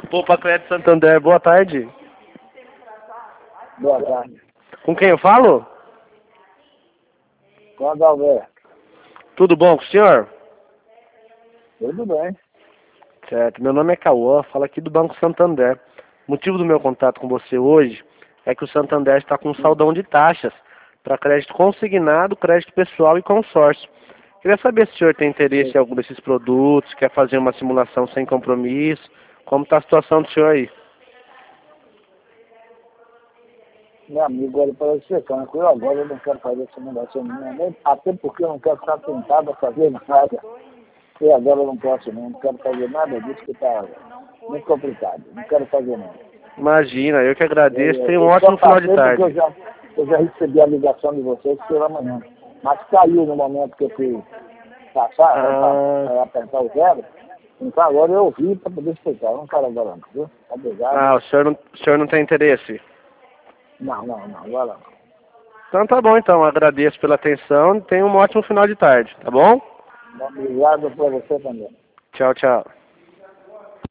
Poupa Crédito Santander, boa tarde. Boa tarde. Com quem eu falo? Com o Adalberto. Tudo bom com o senhor? Tudo bem. Certo, meu nome é Cauã, falo aqui do Banco Santander. O motivo do meu contato com você hoje é que o Santander está com um saldão de taxas para crédito consignado, crédito pessoal e consórcio. Queria saber se o senhor tem interesse em algum desses produtos, quer fazer uma simulação sem compromisso, como está a situação do senhor aí? Meu amigo, olha, para você tranquilo, agora eu não quero fazer simulação nenhuma, nem, até porque eu não quero estar tentado a fazer nada. E agora eu não posso não quero fazer nada disso que está muito complicado. Não quero fazer nada. Imagina, eu que agradeço, tenha um Eu ótimo só final de passei porque tarde. eu já recebi a ligação de vocês pela manhã. Mas caiu no momento que eu fui passar, para apertar o zero. Então agora eu ouvi para poder explicar. Eu não quero agora não, viu? Obrigado. O senhor não tem interesse? Não, agora não. Então tá bom então, agradeço pela atenção, tenha um ótimo final de tarde, tá bom? Obrigado por você também. Tchau, tchau.